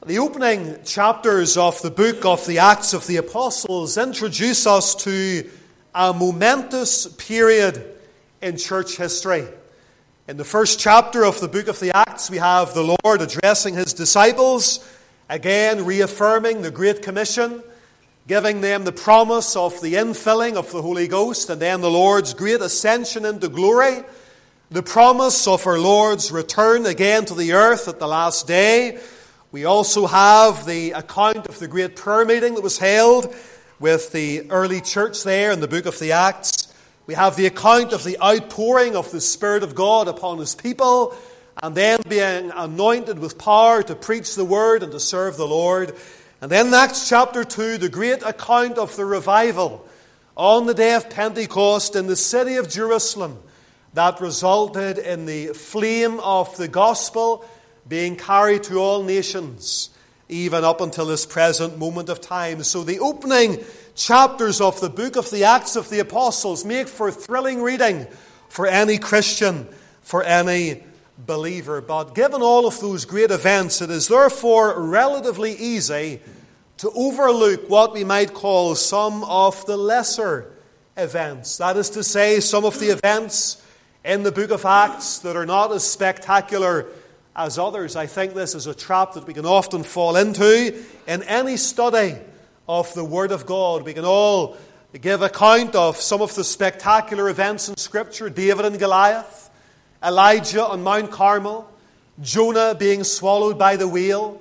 The opening chapters of the book of the Acts of the Apostles introduce us to a momentous period in church history. In the first chapter of the book of the Acts, we have the Lord addressing his disciples, again reaffirming the Great Commission, giving them the promise of the infilling of the Holy Ghost, and then the Lord's great ascension into glory, the promise of our Lord's return again to the earth at the last day. We also have the account of the great prayer meeting that was held with the early church there in the book of the Acts. We have the account of the outpouring of the Spirit of God upon his people, and then being anointed with power to preach the word and to serve the Lord. And then in Acts chapter 2, the great account of the revival on the day of Pentecost in the city of Jerusalem that resulted in the flame of the gospel being carried to all nations, even up until this present moment of time. So the opening chapters of the book of the Acts of the Apostles make for thrilling reading for any Christian, for any believer. But given all of those great events, it is therefore relatively easy to overlook what we might call some of the lesser events. That is to say, some of the events in the book of Acts that are not as spectacular as others. I think this is a trap that we can often fall into in any study of the Word of God. We can all give account of some of the spectacular events in Scripture: David and Goliath, Elijah on Mount Carmel, Jonah being swallowed by the whale,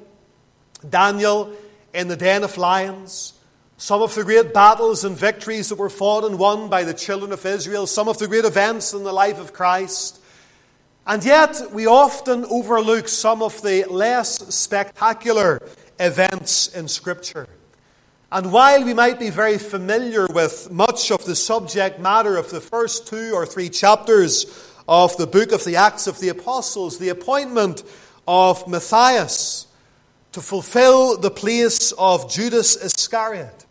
Daniel in the den of lions, some of the great battles and victories that were fought and won by the children of Israel, some of the great events in the life of Christ. And yet, we often overlook some of the less spectacular events in Scripture. And while we might be very familiar with much of the subject matter of the first 2 or 3 chapters of the book of the Acts of the Apostles, the appointment of Matthias to fulfill the place of Judas Iscariot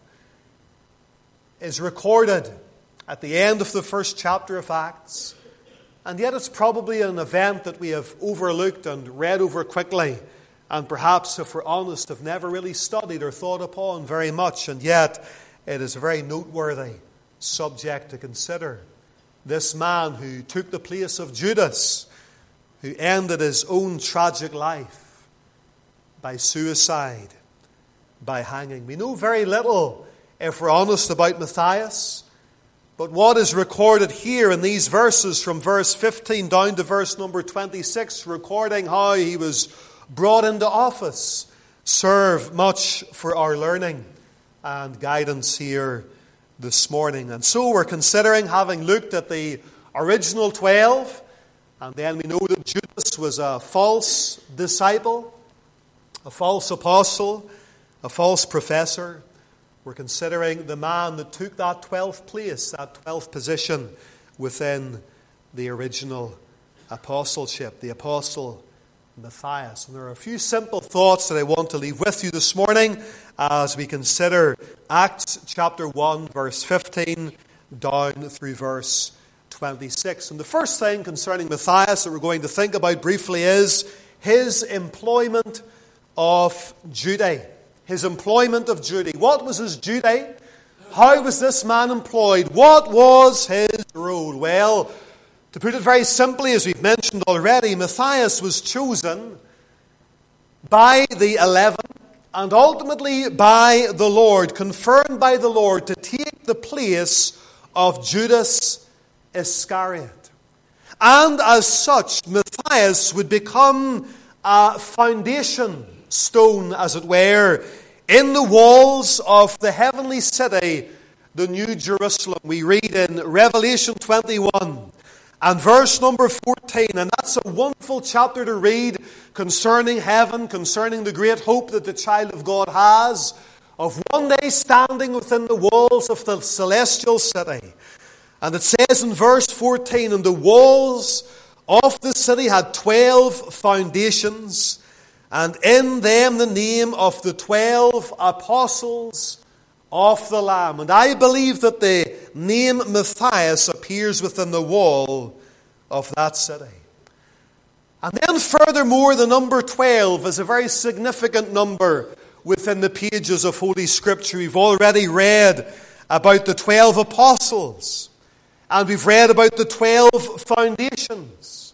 is recorded at the end of the first chapter of Acts. And yet it's probably an event that we have overlooked and read over quickly, and perhaps, if we're honest, have never really studied or thought upon very much. And yet it is a very noteworthy subject to consider. This man who took the place of Judas, who ended his own tragic life by suicide, by hanging. We know very little, if we're honest, about Matthias. But what is recorded here in these verses from verse 15 down to verse number 26, recording how he was brought into office, serve much for our learning and guidance here this morning. And so we're considering, having looked at the original 12, and then we know that Judas was a false disciple, a false apostle, a false professor. We're considering the man that took that 12th place, that 12th position within the original apostleship, the apostle Matthias. And there are a few simple thoughts that I want to leave with you this morning as we consider Acts chapter 1, verse 15 down through verse 26. And the first thing concerning Matthias that we're going to think about briefly is his employment of duty. His employment of duty. What was his duty? How was this man employed? What was his role? Well, to put it very simply, as we've mentioned already, Matthias was chosen by the 11 and ultimately by the Lord, confirmed by the Lord, to take the place of Judas Iscariot. And as such, Matthias would become a foundation stone, as it were, in the walls of the heavenly city, the New Jerusalem. We read in Revelation 21 and verse number 14, and that's a wonderful chapter to read concerning heaven, concerning the great hope that the child of God has of one day standing within the walls of the celestial city. And it says in verse 14, and the walls of the city had 12 foundations, and in them the name of the 12 apostles of the Lamb. And I believe that the name Matthias appears within the wall of that city. And then furthermore, the number 12 is a very significant number within the pages of Holy Scripture. We've already read about the 12 apostles, and we've read about the 12 foundations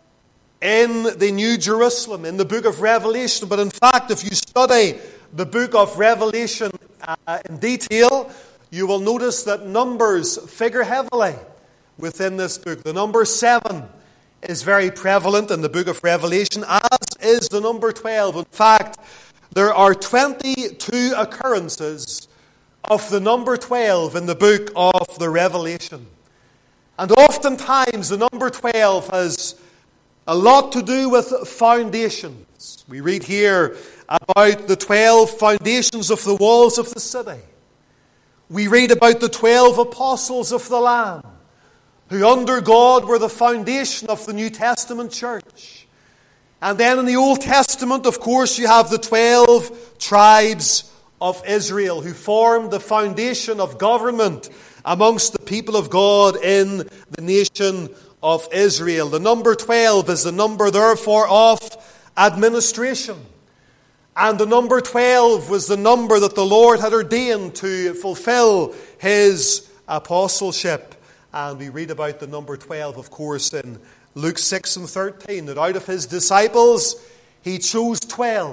in the New Jerusalem, in the book of Revelation. But in fact, if you study the book of Revelation in detail, you will notice that numbers figure heavily within this book. The number 7 is very prevalent in the book of Revelation, as is the number 12. In fact, there are 22 occurrences of the number 12 in the book of the Revelation. And oftentimes the number 12 has a lot to do with foundations. We read here about the 12 foundations of the walls of the city. We read about the 12 apostles of the Lamb, who under God were the foundation of the New Testament church. And then in the Old Testament, of course, you have the 12 tribes of Israel, who formed the foundation of government amongst the people of God in the nation of Israel. The number 12 is the number, therefore, of administration. And the number 12 was the number that the Lord had ordained to fulfill His apostleship. And we read about the number 12, of course, in Luke 6 and 13, that out of His disciples He chose 12.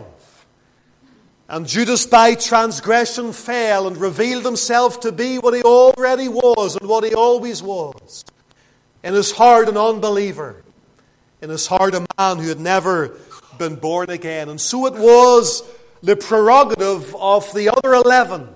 And Judas by transgression fell and revealed himself to be what he already was and what he always was. In his heart an unbeliever. In his heart a man who had never been born again. And so it was the prerogative of the other 11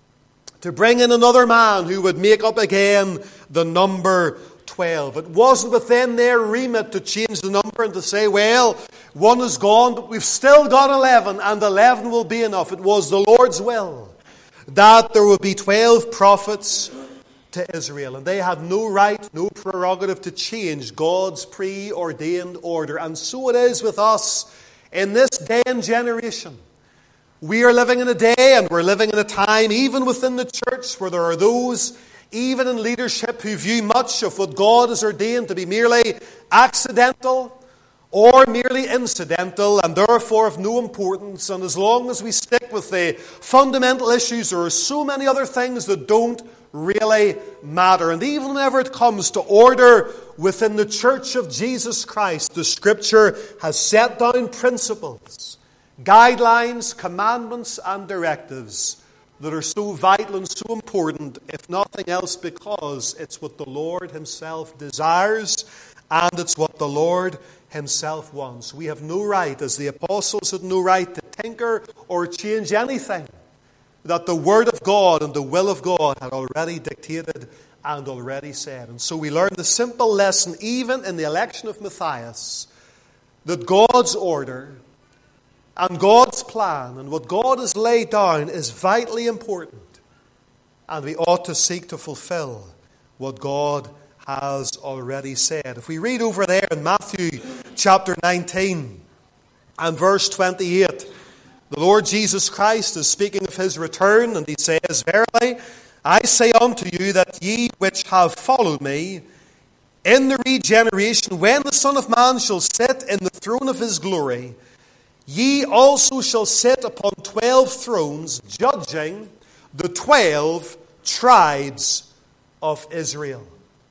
to bring in another man who would make up again the number 12. It wasn't within their remit to change the number and to say, well, one is gone, but we've still got 11, and 11 will be enough. It was the Lord's will that there would be 12 prophets to Israel. And they had no right, no prerogative to change God's preordained order. And so it is with us in this day and generation. We are living in a day and we're living in a time, even within the church, where there are those, even in leadership, who view much of what God has ordained to be merely accidental or merely incidental and therefore of no importance. And as long as we stick with the fundamental issues, there are so many other things that don't really matter. And even whenever it comes to order within the church of Jesus Christ, the Scripture has set down principles, guidelines, commandments, and directives that are so vital and so important, if nothing else, because it's what the Lord Himself desires and it's what the Lord Himself wants. We have no right, as the apostles had no right, to tinker or change anything that the Word of God and the will of God had already dictated and already said. And so we learn the simple lesson, even in the election of Matthias, that God's order and God's plan and what God has laid down is vitally important. And we ought to seek to fulfill what God has already said. If we read over there in Matthew chapter 19 and verse 28, the Lord Jesus Christ is speaking of His return, and He says, Verily, I say unto you that ye which have followed me, in the regeneration, when the Son of Man shall sit in the throne of His glory, ye also shall sit upon 12 thrones, judging the 12 tribes of Israel.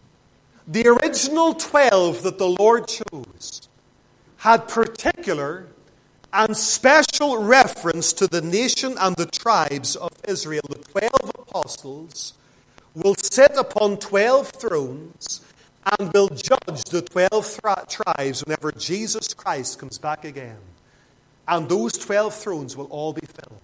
The original 12 that the Lord chose had particular and special reference to the nation and the tribes of Israel. The 12 apostles will sit upon 12 thrones and will judge the 12 tribes whenever Jesus Christ comes back again. And those 12 thrones will all be filled.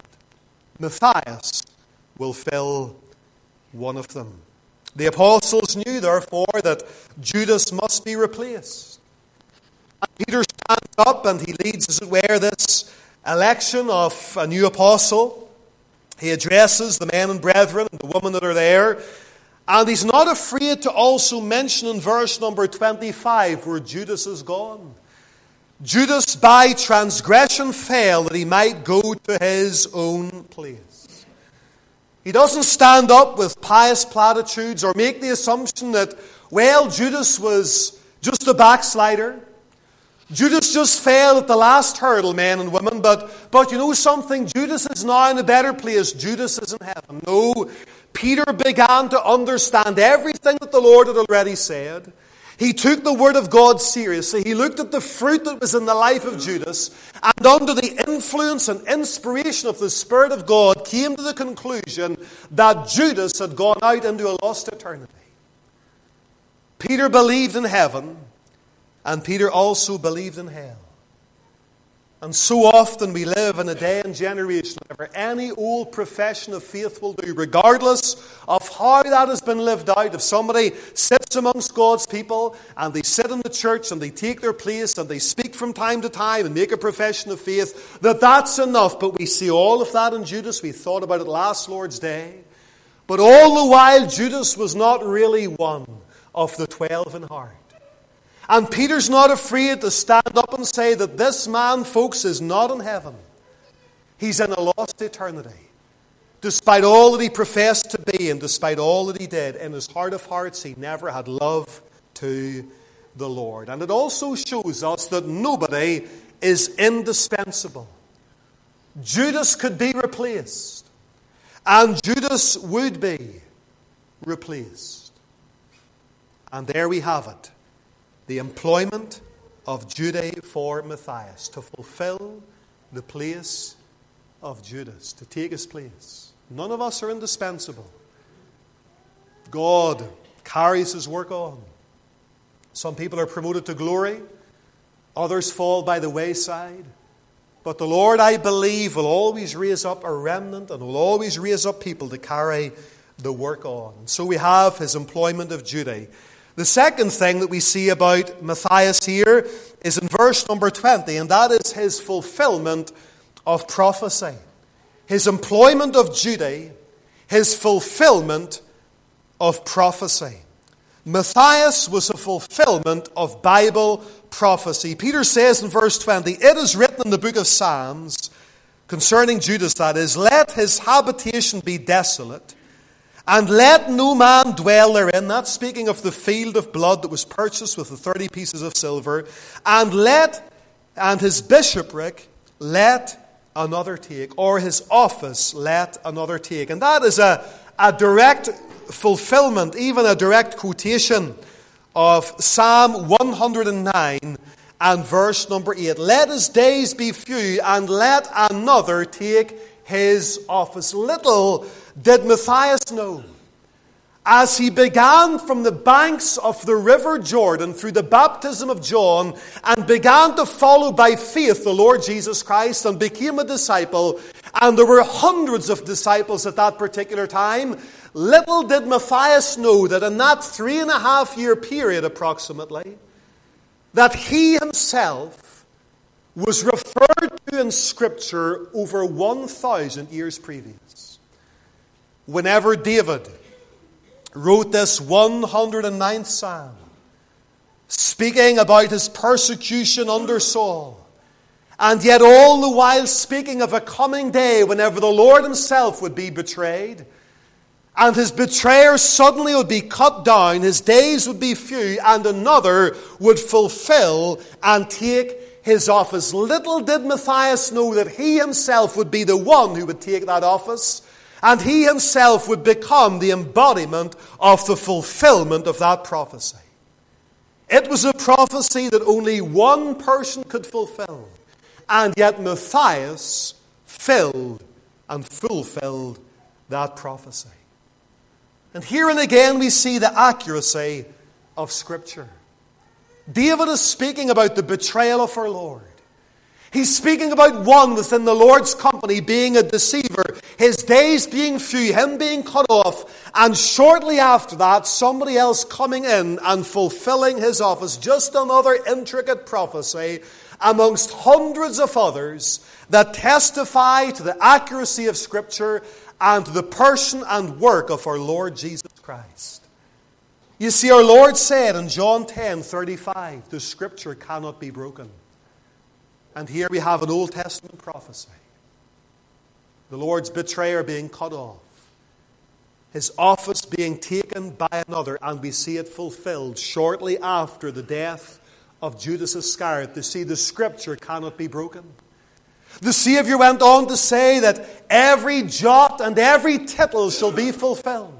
Matthias will fill one of them. The apostles knew, therefore, that Judas must be replaced. And Peter stands up and he leads, as it were, this election of a new apostle. He addresses the men and brethren and the women that are there. And he's not afraid to also mention in verse number 25 where Judas is gone. Judas by transgression fell that he might go to his own place. He doesn't stand up with pious platitudes or make the assumption that, well, Judas was just a backslider. Judas just failed at the last hurdle, men and women, but you know something? Judas is now in a better place. Judas is in heaven. No, Peter began to understand everything that the Lord had already said. He took the Word of God seriously. He looked at the fruit that was in the life of Judas, and under the influence and inspiration of the Spirit of God, came to the conclusion that Judas had gone out into a lost eternity. Peter believed in heaven, and Peter also believed in hell. And so often we live in a day and generation where any old profession of faith will do, regardless of how that has been lived out. If somebody sits amongst God's people and they sit in the church and they take their place and they speak from time to time and make a profession of faith, that's enough. But we see all of that in Judas. We thought about it last Lord's Day. But all the while, Judas was not really one of the 12 in heart. And Peter's not afraid to stand up and say that this man, folks, is not in heaven. He's in a lost eternity. Despite all that he professed to be and despite all that he did, in his heart of hearts, he never had love to the Lord. And it also shows us that nobody is indispensable. Judas could be replaced. And Judas would be replaced. And there we have it. The employment of Judas for Matthias, to fulfill the place of Judas, to take his place. None of us are indispensable. God carries his work on. Some people are promoted to glory. Others fall by the wayside. But the Lord, I believe, will always raise up a remnant and will always raise up people to carry the work on. And so we have his employment of Judas. The second thing that we see about Matthias here is in verse number 20, and that is his fulfillment of prophecy. His employment of Judas, his fulfillment of prophecy. Matthias was a fulfillment of Bible prophecy. Peter says in verse 20, it is written in the book of Psalms, concerning Judas that is, let his habitation be desolate, and let no man dwell therein. That's speaking of the field of blood that was purchased with the 30 pieces of silver. And his bishopric let another take, or his office let another take. And that is a direct fulfillment, even a direct quotation of Psalm 109 and verse number 8. Let his days be few, and let another take his office. Little did Matthias know, as he began from the banks of the river Jordan through the baptism of John and began to follow by faith the Lord Jesus Christ and became a disciple, and there were hundreds of disciples at that particular time, little did Matthias know that in that 3.5-year period approximately, that he himself was referred to in Scripture over 1,000 years previous. Whenever David wrote this 109th Psalm, speaking about his persecution under Saul, and yet all the while speaking of a coming day whenever the Lord himself would be betrayed, and his betrayer suddenly would be cut down, his days would be few, and another would fulfill and take his office. Little did Matthias know that he himself would be the one who would take that office, and he himself would become the embodiment of the fulfillment of that prophecy. It was a prophecy that only one person could fulfill, and yet Matthias filled and fulfilled that prophecy. And here and again we see the accuracy of Scripture. David is speaking about the betrayal of our Lord. He's speaking about one within the Lord's company being a deceiver, his days being few, him being cut off, and shortly after that, somebody else coming in and fulfilling his office. Just another intricate prophecy amongst hundreds of others that testify to the accuracy of Scripture and to the person and work of our Lord Jesus Christ. You see, our Lord said in John 10:35, the Scripture cannot be broken. And here we have an Old Testament prophecy. The Lord's betrayer being cut off. His office being taken by another. And we see it fulfilled shortly after the death of Judas Iscariot to see the Scripture cannot be broken. The Savior went on to say that every jot and every tittle shall be fulfilled.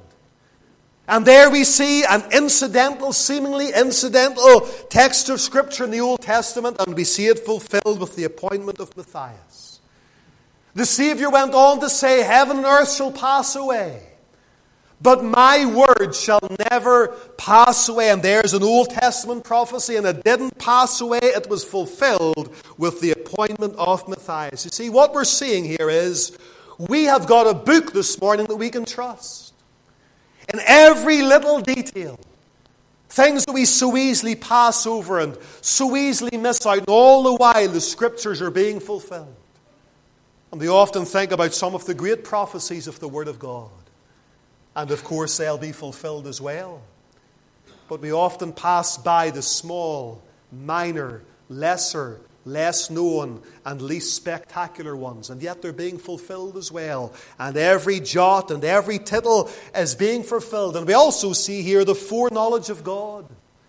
And there we see an seemingly incidental text of Scripture in the Old Testament, and we see it fulfilled with the appointment of Matthias. The Savior went on to say, heaven and earth shall pass away, but my word shall never pass away. And there's an Old Testament prophecy, and it didn't pass away. It was fulfilled with the appointment of Matthias. You see, what we're seeing here is we have got a book this morning that we can trust. In every little detail, things that we so easily pass over and so easily miss out, and all the while the Scriptures are being fulfilled. And we often think about some of the great prophecies of the Word of God. And of course they'll be fulfilled as well. But we often pass by the small, minor, lesser, less known, and least spectacular ones. And yet they're being fulfilled as well. And every jot and every tittle is being fulfilled. And we also see here the foreknowledge of God.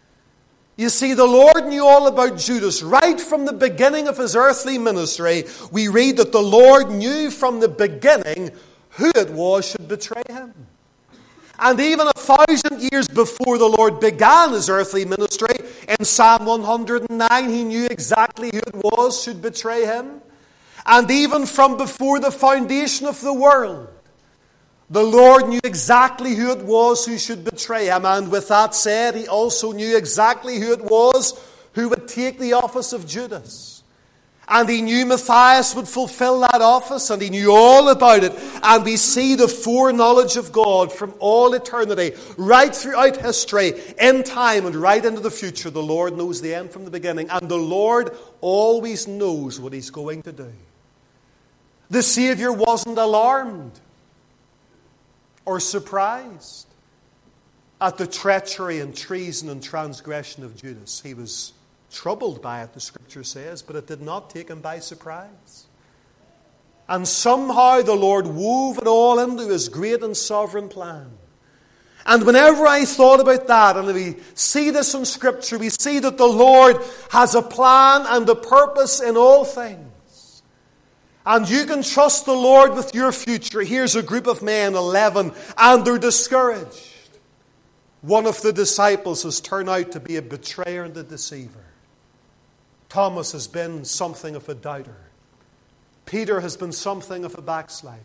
You see, the Lord knew all about Judas. Right from the beginning of his earthly ministry, we read that the Lord knew from the beginning who it was should betray him. And even 1,000 years before the Lord began his earthly ministry, in Psalm 109, he knew exactly who it was should betray him. And even from before the foundation of the world, the Lord knew exactly who it was who should betray him. And with that said, he also knew exactly who it was who would take the office of Judas. And he knew Matthias would fulfill that office, and he knew all about it. And we see the foreknowledge of God from all eternity, right throughout history, in time, and right into the future. The Lord knows the end from the beginning, and the Lord always knows what he's going to do. The Savior wasn't alarmed or surprised at the treachery and treason and transgression of Judas. He was troubled by it, the Scripture says, but it did not take him by surprise. And somehow the Lord wove it all into his great and sovereign plan. And whenever I thought about that, and we see this in Scripture, we see that the Lord has a plan and a purpose in all things. And you can trust the Lord with your future. Here's a group of men, 11, and they're discouraged. One of the disciples has turned out to be a betrayer and a deceiver. Thomas has been something of a doubter. Peter has been something of a backslider.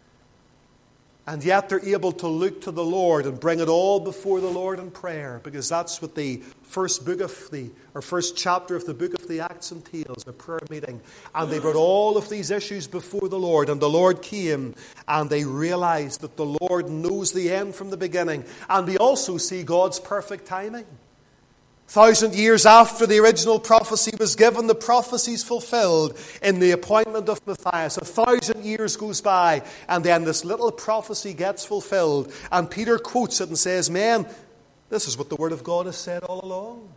And yet they're able to look to the Lord and bring it all before the Lord in prayer, because that's what the first chapter of the book of the Acts entails, a prayer meeting. And they brought all of these issues before the Lord, and the Lord came, and they realized that the Lord knows the end from the beginning. And we also see God's perfect timing. 1,000 years after the original prophecy was given, the prophecy's fulfilled in the appointment of Matthias. 1,000 years goes by, and then this little prophecy gets fulfilled. And Peter quotes it and says, "Men, this is what the Word of God has said all along."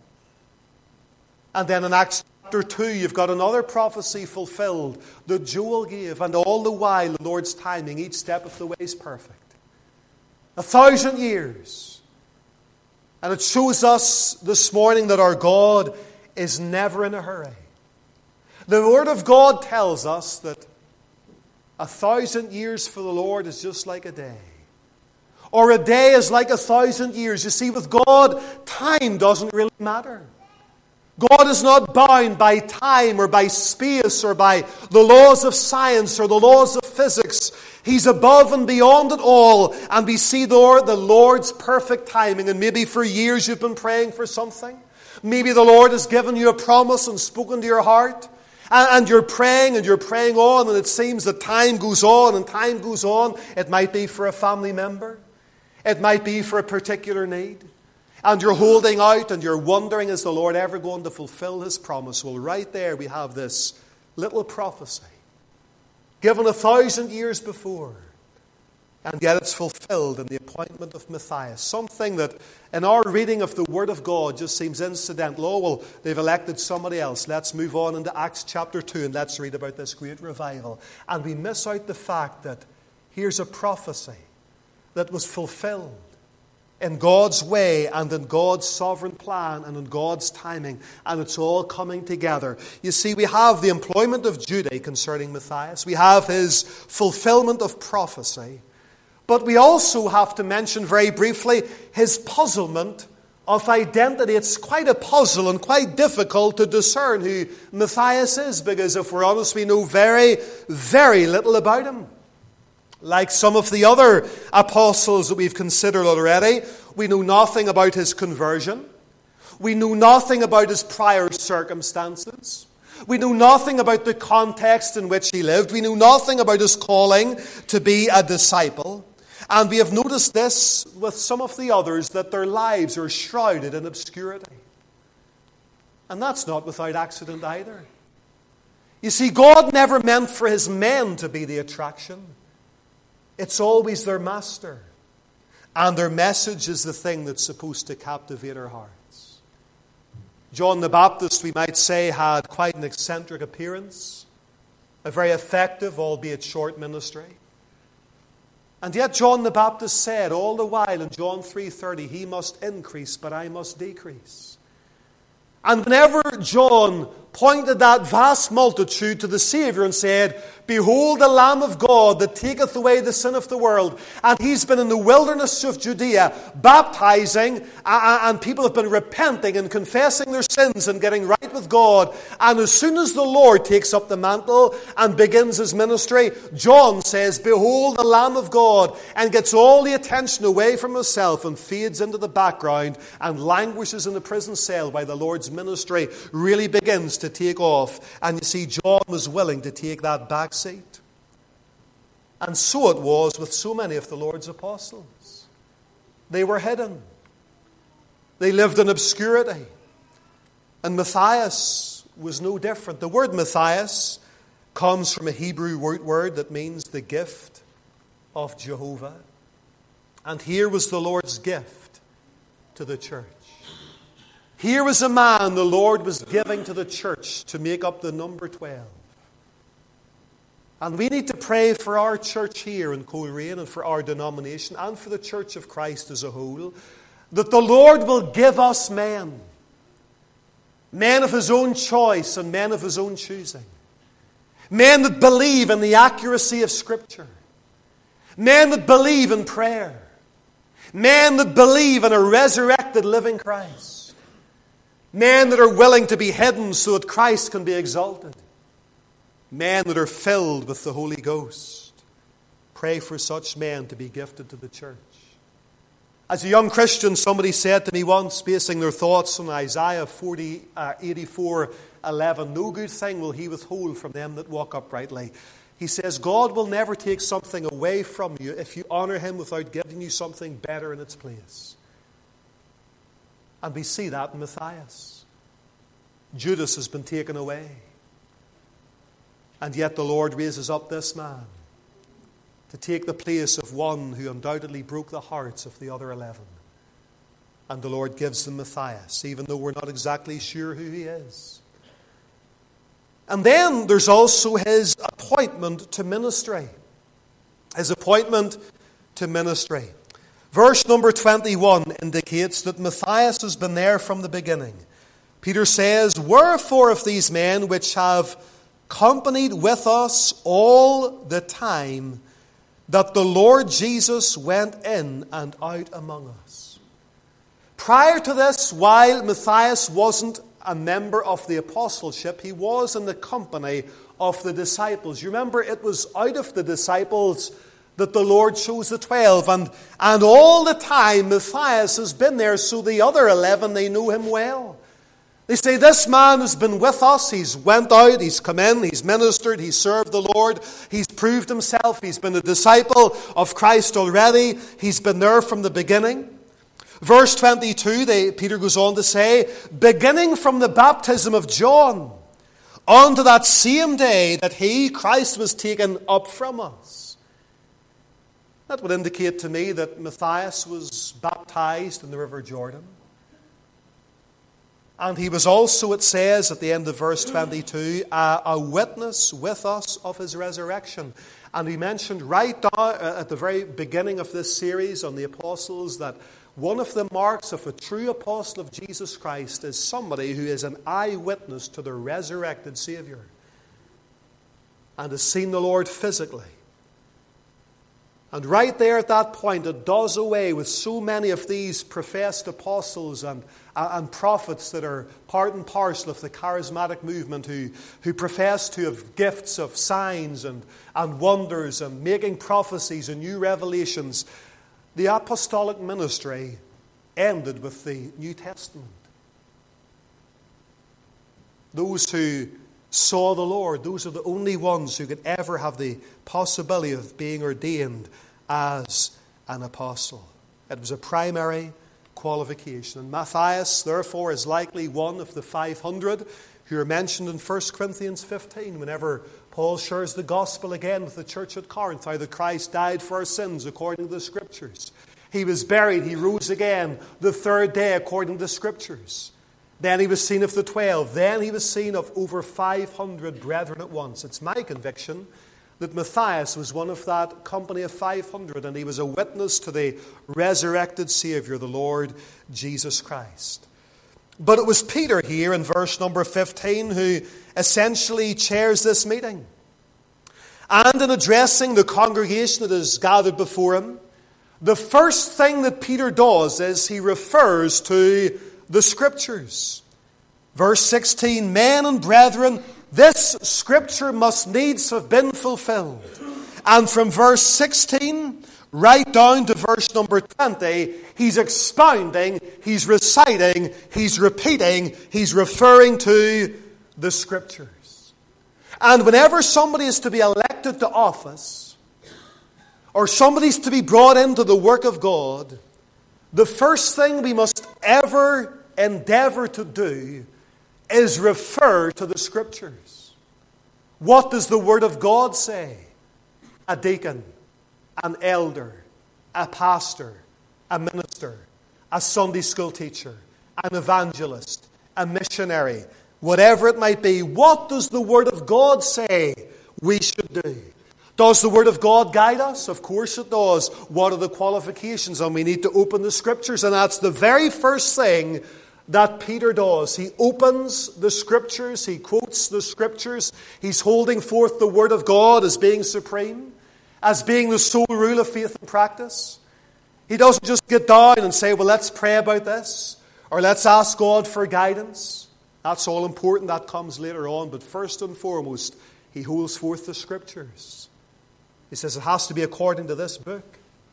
And then in Acts chapter 2, you've got another prophecy fulfilled that Joel gave. And all the while, the Lord's timing, each step of the way is perfect. 1,000 years. And it shows us this morning that our God is never in a hurry. The Word of God tells us that 1,000 years for the Lord is just like a day. Or a day is like 1,000 years. You see, with God, time doesn't really matter. God is not bound by time or by space or by the laws of science or the laws of physics. He's above and beyond it all. And we see the Lord's perfect timing. And maybe for years you've been praying for something. Maybe the Lord has given you a promise and spoken to your heart. And you're praying on, and it seems that time goes on and time goes on. It might be for a family member. It might be for a particular need. And you're holding out and you're wondering, is the Lord ever going to fulfill His promise? Well, right there we have this little prophecy given 1,000 years before. And yet it's fulfilled in the appointment of Matthias. Something that in our reading of the Word of God just seems incidental. Oh, well, they've elected somebody else. Let's move on into Acts chapter 2 and let's read about this great revival. And we miss out the fact that here's a prophecy that was fulfilled in God's way and in God's sovereign plan and in God's timing, and it's all coming together. You see, we have the employment of Judah concerning Matthias. We have his fulfillment of prophecy. But we also have to mention very briefly his puzzlement of identity. It's quite a puzzle and quite difficult to discern who Matthias is, because if we're honest, we know very, very little about him. Like some of the other apostles that we've considered already, we know nothing about his conversion. We know nothing about his prior circumstances. We know nothing about the context in which he lived. We know nothing about his calling to be a disciple. And we have noticed this with some of the others, that their lives are shrouded in obscurity. And that's not without accident either. You see, God never meant for his men to be the attraction. It's always their master. And their message is the thing that's supposed to captivate our hearts. John the Baptist, we might say, had quite an eccentric appearance, a very effective, albeit short ministry. And yet John the Baptist said all the while in John 3:30, he must increase, but I must decrease. And whenever John pointed that vast multitude to the Savior and said, "Behold the Lamb of God that taketh away the sin of the world," and he's been in the wilderness of Judea baptizing, and people have been repenting and confessing their sins and getting right with God, and as soon as the Lord takes up the mantle and begins his ministry, John says, "Behold the Lamb of God," and gets all the attention away from himself and fades into the background and languishes in the prison cell while the Lord's ministry really begins to take off. And you see, John was willing to take that back seat. And so it was with so many of the Lord's apostles. They were hidden. They lived in obscurity. And Matthias was no different. The word Matthias comes from a Hebrew root word that means the gift of Jehovah. And here was the Lord's gift to the church. Here was a man the Lord was giving to the church to make up the number 12. And we need to pray for our church here in Coleraine and for our denomination and for the Church of Christ as a whole, that the Lord will give us men. Men of his own choice and men of his own choosing. Men that believe in the accuracy of Scripture. Men that believe in prayer. Men that believe in a resurrected living Christ. Men that are willing to be hidden so that Christ can be exalted. Men that are filled with the Holy Ghost. Pray for such men to be gifted to the church. As a young Christian, somebody said to me once, basing their thoughts on Isaiah 84:11, "No good thing will he withhold from them that walk uprightly." He says, God will never take something away from you if you honor him without giving you something better in its place. And we see that in Matthias. Judas has been taken away. And yet the Lord raises up this man to take the place of one who undoubtedly broke the hearts of the other 11. And the Lord gives them Matthias, even though we're not exactly sure who he is. And then there's also his appointment to ministry. His appointment to ministry. Verse number 21 indicates that Matthias has been there from the beginning. Peter says, "Wherefore of these men which have companied with us all the time that the Lord Jesus went in and out among us." Prior to this, while Matthias wasn't a member of the apostleship, he was in the company of the disciples. You remember, it was out of the disciples that the Lord chose the 12. And all the time Matthias has been there, so the other 11, they know him well. They say, this man has been with us. He's went out, he's come in, he's ministered, he's served the Lord. He's proved himself. He's been a disciple of Christ already. He's been there from the beginning. Verse 22, Peter goes on to say, beginning from the baptism of John, unto that same day that he, Christ, was taken up from us. That would indicate to me that Matthias was baptized in the River Jordan. And he was also, it says at the end of verse 22, a witness with us of his resurrection. And we mentioned right down at the very beginning of this series on the apostles that one of the marks of a true apostle of Jesus Christ is somebody who is an eyewitness to the resurrected Savior and has seen the Lord physically. And right there at that point, it does away with so many of these professed apostles and prophets that are part and parcel of the charismatic movement who profess to have gifts of signs and wonders and making prophecies and new revelations. The apostolic ministry ended with the New Testament. Those who saw the Lord, those are the only ones who could ever have the possibility of being ordained as an apostle. It was a primary qualification. And Matthias, therefore, is likely one of the 500 who are mentioned in 1 Corinthians 15 whenever Paul shares the gospel again with the church at Corinth, how that Christ died for our sins according to the Scriptures. He was buried, he rose again the third day according to the Scriptures. Then he was seen of the 12. Then he was seen of over 500 brethren at once. It's my conviction that Matthias was one of that company of 500, and he was a witness to the resurrected Savior, the Lord Jesus Christ. But it was Peter here in verse number 15 who essentially chairs this meeting. And in addressing the congregation that is gathered before him, the first thing that Peter does is he refers to the Scriptures. Verse 16, men and brethren, this Scripture must needs have been fulfilled. And from verse 16 right down to verse number 20, he's expounding, he's reciting, he's repeating, he's referring to the Scriptures. And whenever somebody is to be elected to office, or somebody's to be brought into the work of God, the first thing we must ever endeavor to do is refer to the Scriptures. What does the Word of God say? A deacon, an elder, a pastor, a minister, a Sunday school teacher, an evangelist, a missionary, whatever it might be, what does the Word of God say we should do? Does the Word of God guide us? Of course it does. What are the qualifications? And we need to open the Scriptures, and that's the very first thing that Peter does. He opens the Scriptures, he quotes the Scriptures, he's holding forth the Word of God as being supreme, as being the sole rule of faith and practice. He doesn't just get down and say, well, let's pray about this, or let's ask God for guidance. That's all important, that comes later on, but first and foremost, he holds forth the Scriptures. He says it has to be according to this book.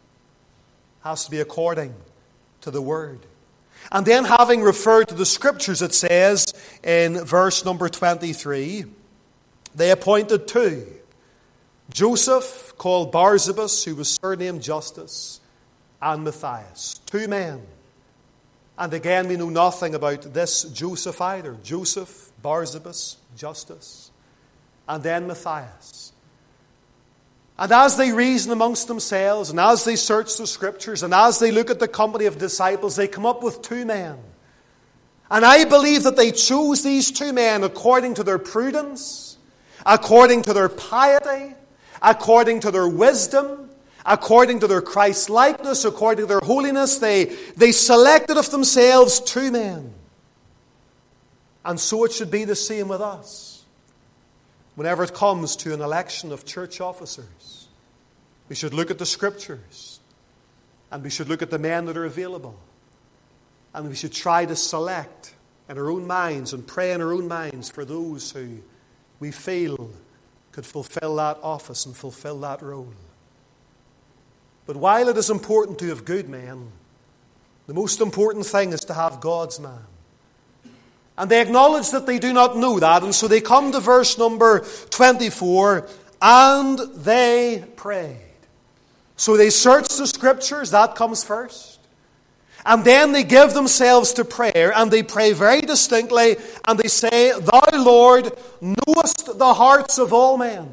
It has to be according to the Word. And then having referred to the Scriptures, it says in verse number 23, they appointed two. Joseph, called Barsabas, who was surnamed Justus, and Matthias. Two men. And again, we know nothing about this Joseph either. Joseph, Barsabas, Justus, and then Matthias. And as they reason amongst themselves, and as they search the Scriptures, and as they look at the company of disciples, they come up with two men. And I believe that they chose these two men according to their prudence, according to their piety, according to their wisdom, according to their Christ-likeness, according to their holiness. They selected of themselves two men. And so it should be the same with us. Whenever it comes to an election of church officers, we should look at the Scriptures, and we should look at the men that are available, and we should try to select in our own minds and pray in our own minds for those who we feel could fulfill that office and fulfill that role. But while it is important to have good men, the most important thing is to have God's man. And they acknowledge that they do not know that. And so they come to verse number 24. And they prayed. So they search the Scriptures. That comes first. And then they give themselves to prayer. And they pray very distinctly. And they say, Thou, Lord, knowest the hearts of all men.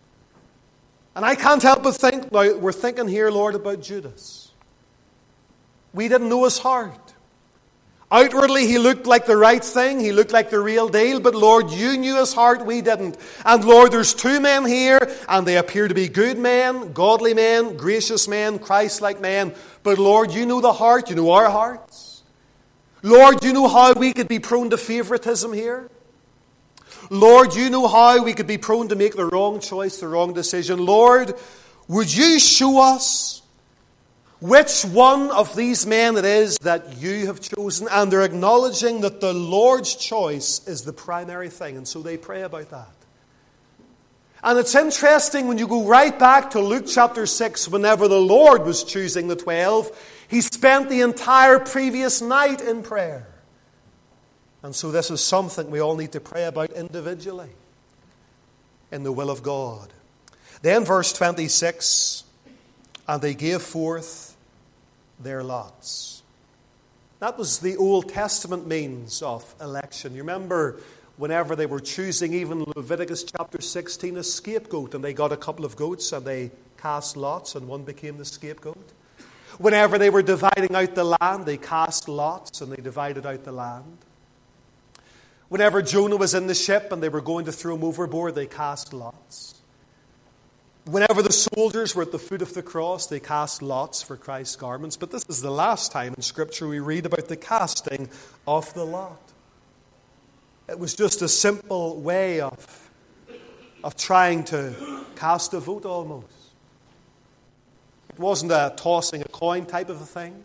And I can't help but think, now we're thinking here, Lord, about Judas. We didn't know his heart. Outwardly, he looked like the right thing. He looked like the real deal. But Lord, you knew his heart. We didn't. And Lord, there's two men here, and they appear to be good men, godly men, gracious men, Christ-like men. But Lord, you know the heart. You know our hearts. Lord, you know how we could be prone to favoritism here. Lord, you know how we could be prone to make the wrong choice, the wrong decision. Lord, would you show us which one of these men it is that you have chosen? And they're acknowledging that the Lord's choice is the primary thing. And so they pray about that. And it's interesting when you go right back to Luke chapter 6, whenever the Lord was choosing the 12, he spent the entire previous night in prayer. And so this is something we all need to pray about individually in the will of God. Then verse 26, and they gave forth their lots. That was the Old Testament means of election. You remember whenever they were choosing, even Leviticus chapter 16, a scapegoat, and they got a couple of goats and they cast lots and one became the scapegoat. Whenever they were dividing out the land, they cast lots and they divided out the land. Whenever Jonah was in the ship and they were going to throw him overboard, they cast lots. Whenever the soldiers were at the foot of the cross, they cast lots for Christ's garments. But this is the last time in Scripture we read about the casting of the lot. It was just a simple way of trying to cast a vote almost. It wasn't a tossing a coin type of a thing.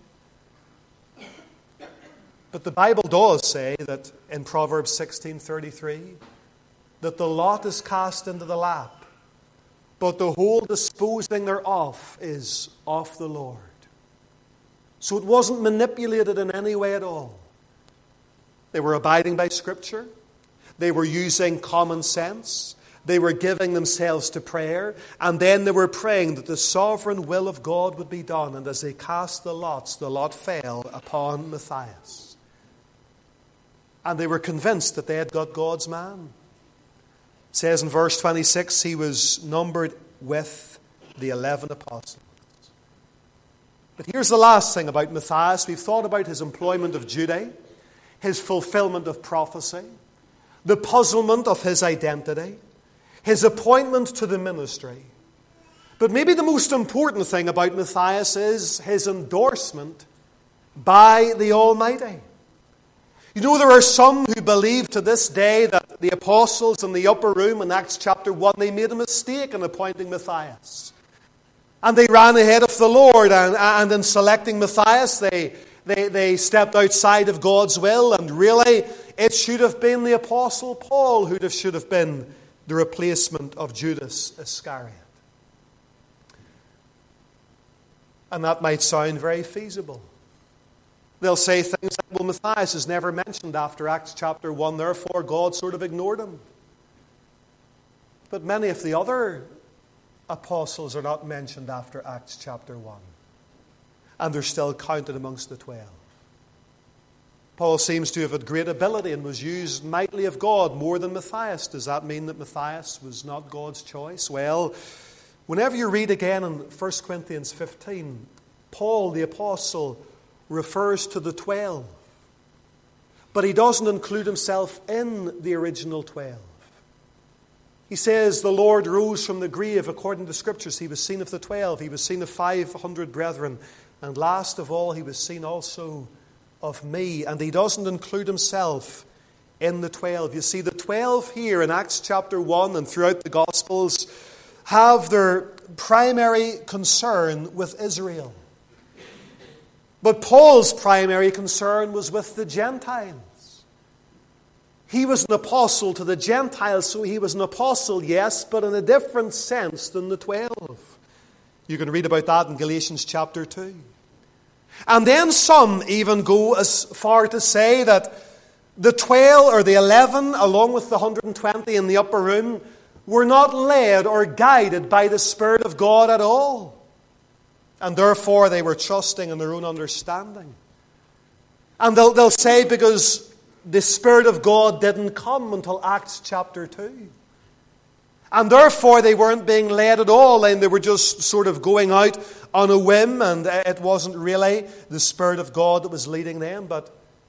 But the Bible does say that in Proverbs 16:33, that the lot is cast into the lap, but the whole disposing thereof is of the Lord. So it wasn't manipulated in any way at all. They were abiding by Scripture. They were using common sense. They were giving themselves to prayer. And then they were praying that the sovereign will of God would be done. And as they cast the lots, the lot fell upon Matthias. And they were convinced that they had got God's man. It says in verse 26, he was numbered with the 11 apostles. But here's the last thing about Matthias. We've thought about his employment of duty, his fulfillment of prophecy, the puzzlement of his identity, his appointment to the ministry. But maybe the most important thing about Matthias is his endorsement by the Almighty. You know, there are some who believe to this day that the apostles in the upper room in Acts chapter 1, they made a mistake in appointing Matthias. And they ran ahead of the Lord, and in selecting Matthias, they stepped outside of God's will, and really it should have been the apostle Paul who should have been the replacement of Judas Iscariot. And that might sound very feasible. They'll say things like, well, Matthias is never mentioned after Acts chapter 1, therefore God sort of ignored him. But many of the other apostles are not mentioned after Acts chapter 1. And they're still counted amongst the 12. Paul seems to have had great ability and was used mightily of God more than Matthias. Does that mean that Matthias was not God's choice? Well, whenever you read again in 1 Corinthians 15, Paul the apostle refers to the 12. But he doesn't include himself in the original 12. He says the Lord rose from the grave according to Scriptures. He was seen of the 12. He was seen of 500 brethren. And last of all, he was seen also of me. And he doesn't include himself in the 12. You see, the 12 here in Acts chapter 1 and throughout the Gospels have their primary concern with Israel. But Paul's primary concern was with the Gentiles. He was an apostle to the Gentiles, so he was an apostle, yes, but in a different sense than the 12. You can read about that in Galatians chapter 2. And then some even go as far to say that the 12 or the 11, along with the 120 in the upper room, were not led or guided by the Spirit of God at all. And therefore they were trusting in their own understanding. And they'll say because the Spirit of God didn't come until Acts chapter 2. And therefore they weren't being led at all, and they were just sort of going out on a whim, and it wasn't really the Spirit of God that was leading them. But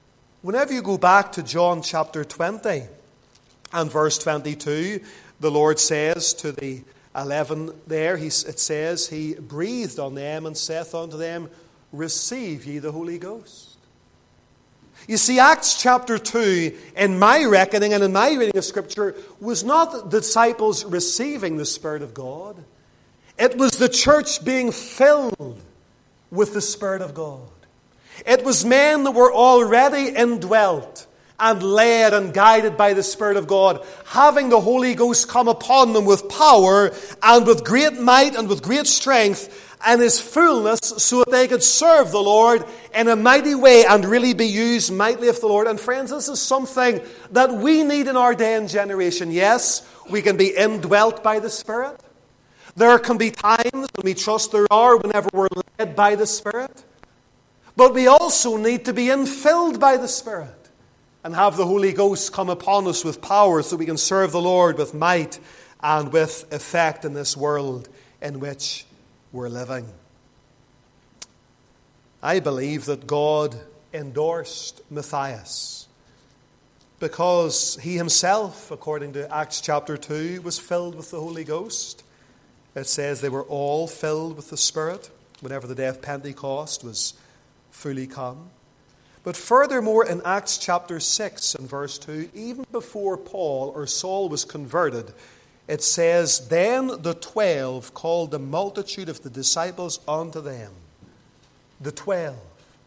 Whenever you go back to John chapter 20 and verse 22, the Lord says to the 11 there, it says, He breathed on them and saith unto them, Receive ye the Holy Ghost. You see, Acts chapter 2, in my reckoning and in my reading of Scripture, was not the disciples receiving the Spirit of God. It was the church being filled with the Spirit of God. It was men that were already indwelt and led and guided by the Spirit of God, having the Holy Ghost come upon them with power and with great might and with great strength and His fullness, so that they could serve the Lord in a mighty way and really be used mightily of the Lord. And friends, this is something that we need in our day and generation. Yes, we can be indwelt by the Spirit. There can be times, and we trust there are, whenever we're led by the Spirit. But we also need to be infilled by the Spirit and have the Holy Ghost come upon us with power so we can serve the Lord with might and with effect in this world in which we're living. I believe that God endorsed Matthias because he himself, according to Acts chapter 2, was filled with the Holy Ghost. It says they were all filled with the Spirit whenever the day of Pentecost was fully come. But furthermore, in Acts chapter 6 and verse 2, even before Paul or Saul was converted, it says, Then the 12 called the multitude of the disciples unto them. The 12.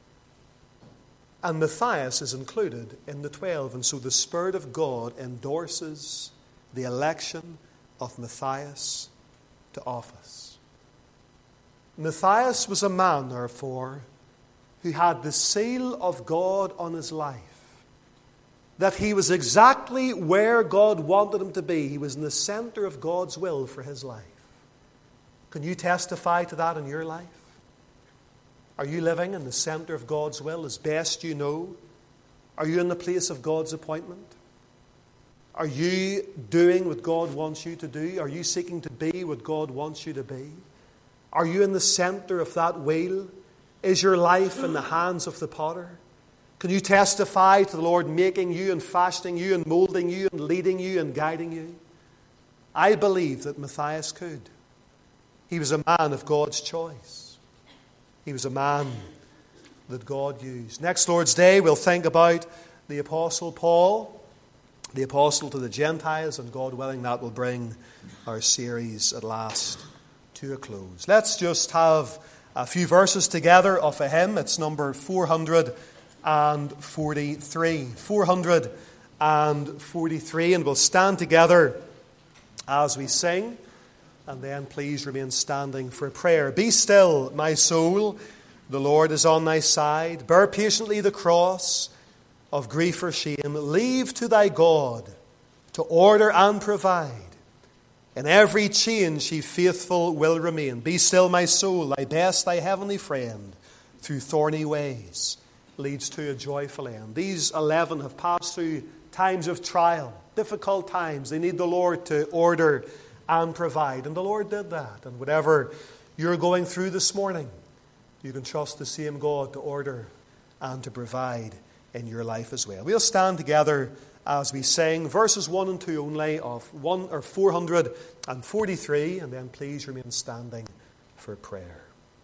And Matthias is included in the 12. And so the Spirit of God endorses the election of Matthias to office. Matthias was a man, therefore, who had the seal of God on his life. That he was exactly where God wanted him to be. He was in the center of God's will for his life. Can you testify to that in your life? Are you living in the center of God's will as best you know? Are you in the place of God's appointment? Are you doing what God wants you to do? Are you seeking to be what God wants you to be? Are you in the center of that wheel? Is your life in the hands of the potter? Can you testify to the Lord making you and fashioning you and molding you and leading you and guiding you? I believe that Matthias could. He was a man of God's choice. He was a man that God used. Next Lord's Day, we'll think about the Apostle Paul, the Apostle to the Gentiles, and God willing, that will bring our series at last to a close. Let's just have a few verses together of a hymn. It's number 443. 443, and we'll stand together as we sing, and then please remain standing for prayer. Be still, my soul, the Lord is on thy side. Bear patiently the cross of grief or shame. Leave to thy God to order and provide. In every change he faithful will remain. Be still, my soul, thy best, thy heavenly friend, through thorny ways leads to a joyful end. These 11 have passed through times of trial, difficult times. They need the Lord to order and provide. And the Lord did that. And whatever you're going through this morning, you can trust the same God to order and to provide in your life as well. We'll stand together as we sing verses 1 and 2 only of 443, and then please remain standing for prayer.